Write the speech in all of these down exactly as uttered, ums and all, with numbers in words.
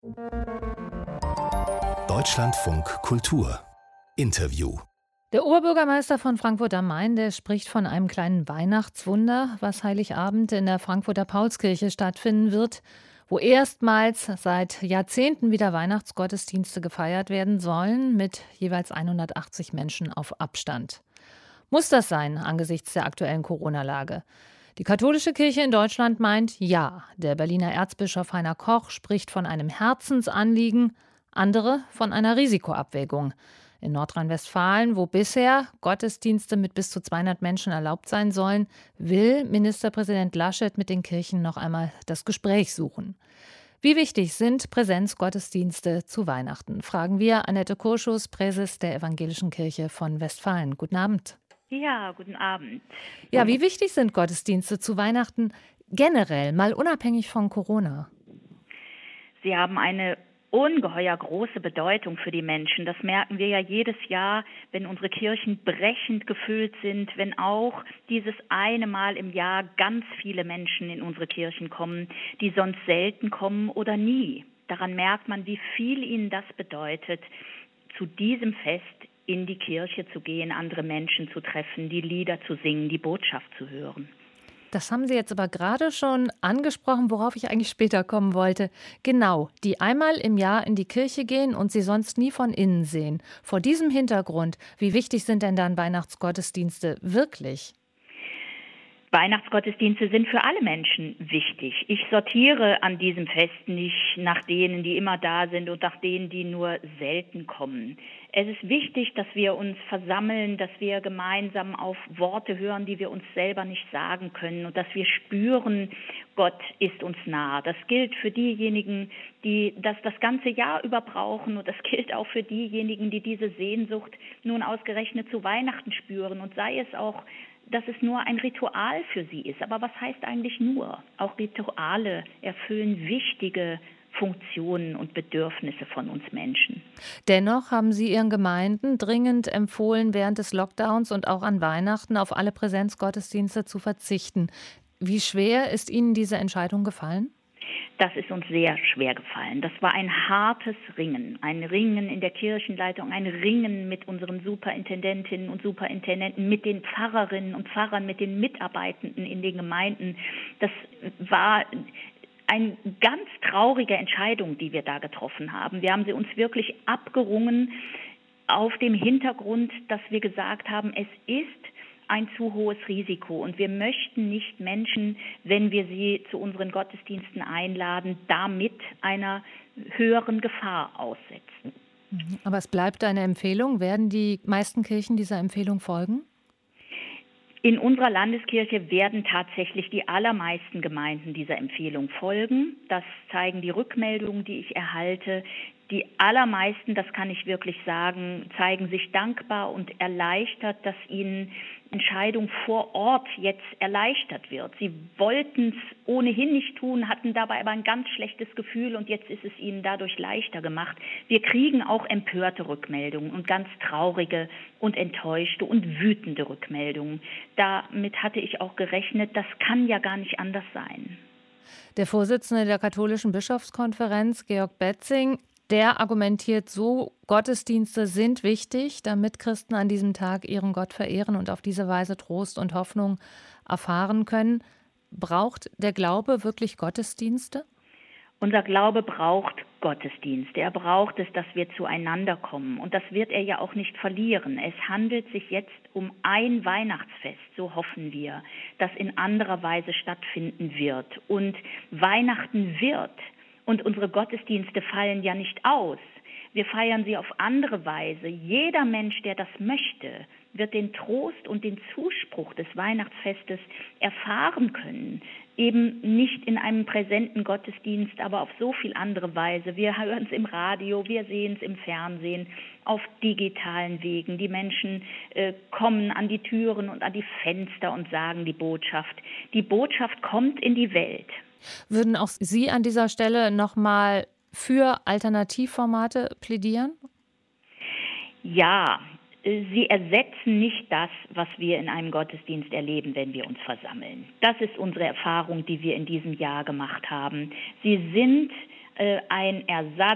Deutschlandfunk Kultur Interview. Der Oberbürgermeister von Frankfurt am Main, der spricht von einem kleinen Weihnachtswunder, was Heiligabend in der Frankfurter Paulskirche stattfinden wird, wo erstmals seit Jahrzehnten wieder Weihnachtsgottesdienste gefeiert werden sollen, mit jeweils hundertachtzig Menschen auf Abstand. Muss das sein angesichts der aktuellen Corona-Lage? Die katholische Kirche in Deutschland meint ja. Der Berliner Erzbischof Heiner Koch spricht von einem Herzensanliegen, andere von einer Risikoabwägung. In Nordrhein-Westfalen, wo bisher Gottesdienste mit bis zu zweihundert Menschen erlaubt sein sollen, will Ministerpräsident Laschet mit den Kirchen noch einmal das Gespräch suchen. Wie wichtig sind Präsenzgottesdienste zu Weihnachten? Fragen wir Annette Kurschus, Präses der Evangelischen Kirche von Westfalen. Guten Abend. Ja, guten Abend. Ja, wie wichtig sind Gottesdienste zu Weihnachten generell, mal unabhängig von Corona? Sie haben eine ungeheuer große Bedeutung für die Menschen. Das merken wir ja jedes Jahr, wenn unsere Kirchen brechend gefüllt sind, wenn auch dieses eine Mal im Jahr ganz viele Menschen in unsere Kirchen kommen, die sonst selten kommen oder nie. Daran merkt man, wie viel ihnen das bedeutet, zu diesem Fest in die Kirche zu gehen, andere Menschen zu treffen, die Lieder zu singen, die Botschaft zu hören. Das haben Sie jetzt aber gerade schon angesprochen, worauf ich eigentlich später kommen wollte. Genau, die einmal im Jahr in die Kirche gehen und sie sonst nie von innen sehen. Vor diesem Hintergrund, wie wichtig sind denn dann Weihnachtsgottesdienste wirklich? Weihnachtsgottesdienste sind für alle Menschen wichtig. Ich sortiere an diesem Fest nicht nach denen, die immer da sind und nach denen, die nur selten kommen. Es ist wichtig, dass wir uns versammeln, dass wir gemeinsam auf Worte hören, die wir uns selber nicht sagen können und dass wir spüren, Gott ist uns nah. Das gilt für diejenigen, die das das ganze Jahr über brauchen und das gilt auch für diejenigen, die diese Sehnsucht nun ausgerechnet zu Weihnachten spüren und sei es auch, dass es nur ein Ritual für sie ist. Aber was heißt eigentlich nur? Auch Rituale erfüllen wichtige Funktionen und Bedürfnisse von uns Menschen. Dennoch haben Sie Ihren Gemeinden dringend empfohlen, während des Lockdowns und auch an Weihnachten auf alle Präsenzgottesdienste zu verzichten. Wie schwer ist Ihnen diese Entscheidung gefallen? Das ist uns sehr schwer gefallen. Das war ein hartes Ringen, ein Ringen in der Kirchenleitung, ein Ringen mit unseren Superintendentinnen und Superintendenten, mit den Pfarrerinnen und Pfarrern, mit den Mitarbeitenden in den Gemeinden. Das war eine ganz traurige Entscheidung, die wir da getroffen haben. Wir haben sie uns wirklich abgerungen auf dem Hintergrund, dass wir gesagt haben, es ist ein zu hohes Risiko und wir möchten nicht Menschen, wenn wir sie zu unseren Gottesdiensten einladen, damit einer höheren Gefahr aussetzen. Aber es bleibt eine Empfehlung. Werden die meisten Kirchen dieser Empfehlung folgen? In unserer Landeskirche werden tatsächlich die allermeisten Gemeinden dieser Empfehlung folgen. Das zeigen die Rückmeldungen, die ich erhalte. Die allermeisten, das kann ich wirklich sagen, zeigen sich dankbar und erleichtert, dass ihnen Entscheidung vor Ort jetzt erleichtert wird. Sie wollten es ohnehin nicht tun, hatten dabei aber ein ganz schlechtes Gefühl und jetzt ist es ihnen dadurch leichter gemacht. Wir kriegen auch empörte Rückmeldungen und ganz traurige und enttäuschte und wütende Rückmeldungen. Damit hatte ich auch gerechnet, das kann ja gar nicht anders sein. Der Vorsitzende der Katholischen Bischofskonferenz, Georg Betzing, der argumentiert so, Gottesdienste sind wichtig, damit Christen an diesem Tag ihren Gott verehren und auf diese Weise Trost und Hoffnung erfahren können. Braucht der Glaube wirklich Gottesdienste? Unser Glaube braucht Gottesdienste. Er braucht es, dass wir zueinander kommen. Und das wird er ja auch nicht verlieren. Es handelt sich jetzt um ein Weihnachtsfest, so hoffen wir, das in anderer Weise stattfinden wird. Und Weihnachten wird. Und unsere Gottesdienste fallen ja nicht aus. Wir feiern sie auf andere Weise. Jeder Mensch, der das möchte, wird den Trost und den Zuspruch des Weihnachtsfestes erfahren können. Eben nicht in einem präsenten Gottesdienst, aber auf so viel andere Weise. Wir hören es im Radio, wir sehen es im Fernsehen, auf digitalen Wegen. Die Menschen äh, kommen an die Türen und an die Fenster und sagen die Botschaft. Die Botschaft kommt in die Welt. Würden auch Sie an dieser Stelle noch mal für Alternativformate plädieren? Ja, sie ersetzen nicht das, was wir in einem Gottesdienst erleben, wenn wir uns versammeln. Das ist unsere Erfahrung, die wir in diesem Jahr gemacht haben. Sie sind äh, ein Ersatz,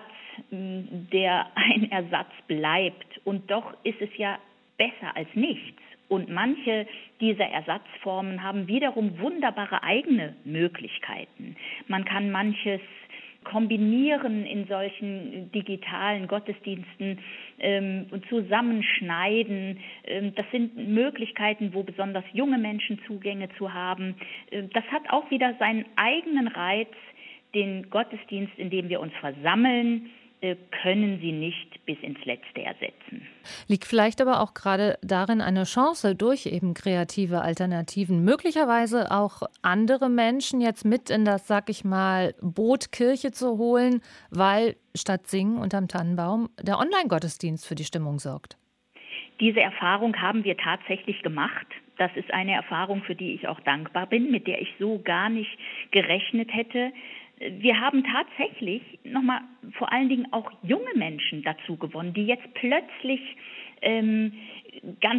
der ein Ersatz bleibt. Und doch ist es ja besser als nichts. Und manche dieser Ersatzformen haben wiederum wunderbare eigene Möglichkeiten. Man kann manches kombinieren in solchen digitalen Gottesdiensten, ähm, zusammenschneiden. Ähm, das sind Möglichkeiten, wo besonders junge Menschen Zugänge zu haben. Ähm, das hat auch wieder seinen eigenen Reiz. Den Gottesdienst, in dem wir uns versammeln, äh, können sie nicht bis ins Letzte ersetzen. Liegt vielleicht aber auch gerade darin eine Chance, durch eben kreative Alternativen möglicherweise auch andere Menschen jetzt mit in das, sag ich mal, Boot Kirche zu holen, weil statt Singen unterm Tannenbaum der Online-Gottesdienst für die Stimmung sorgt? Diese Erfahrung haben wir tatsächlich gemacht. Das ist eine Erfahrung, für die ich auch dankbar bin, mit der ich so gar nicht gerechnet hätte. Wir haben tatsächlich nochmal vor allen Dingen auch junge Menschen dazu gewonnen, die jetzt plötzlich ähm, ganz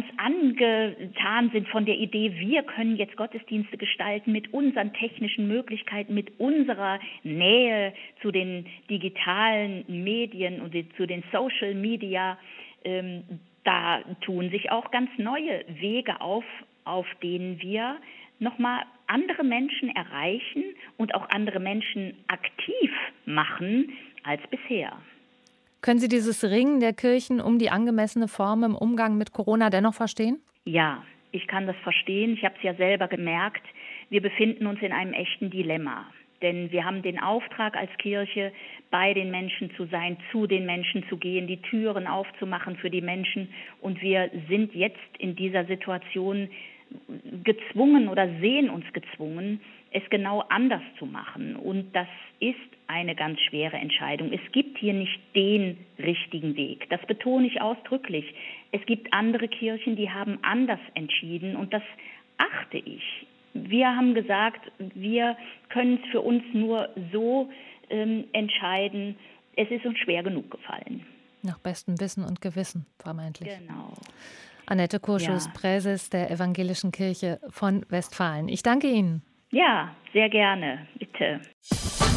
angetan sind von der Idee, wir können jetzt Gottesdienste gestalten mit unseren technischen Möglichkeiten, mit unserer Nähe zu den digitalen Medien und zu den Social Media. Ähm, da tun sich auch ganz neue Wege auf, auf denen wir nochmal andere Menschen erreichen und auch andere Menschen aktiv machen als bisher. Können Sie dieses Ringen der Kirchen um die angemessene Form im Umgang mit Corona dennoch verstehen? Ja, ich kann das verstehen. Ich habe es ja selber gemerkt. Wir befinden uns in einem echten Dilemma. Denn wir haben den Auftrag als Kirche, bei den Menschen zu sein, zu den Menschen zu gehen, die Türen aufzumachen für die Menschen. Und wir sind jetzt in dieser Situation gezwungen oder sehen uns gezwungen, es genau anders zu machen. Und das ist eine ganz schwere Entscheidung. Es gibt hier nicht den richtigen Weg. Das betone ich ausdrücklich. Es gibt andere Kirchen, die haben anders entschieden und das achte ich. Wir haben gesagt, wir können es für uns nur so ähm, entscheiden. Es ist uns schwer genug gefallen. Nach bestem Wissen und Gewissen, vermeintlich. Genau. Annette Kurschus, Ja. Präses der Evangelischen Kirche von Westfalen. Ich danke Ihnen. Ja, sehr gerne. Bitte.